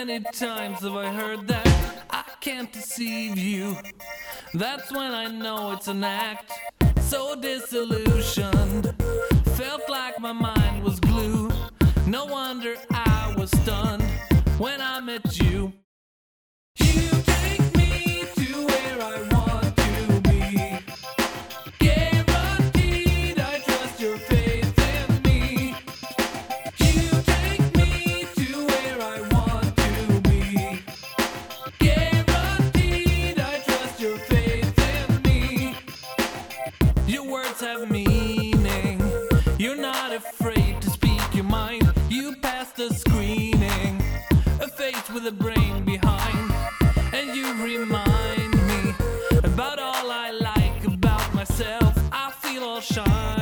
many times have I heard that I can't deceive you? That's when I know it's an act. So disillusioned, felt like my mind was glue. No wonder I was stunned when I met you. You take me to where I want to be. Guaranteed I trust your faith in me. You take me to where I want to be. Guaranteed I trust your faith in me. Your words have meaning. You're not afraid to speak your mind. You pass the screening, a face with a brain behind. And you remind me about all I like about myself. I feel all shine.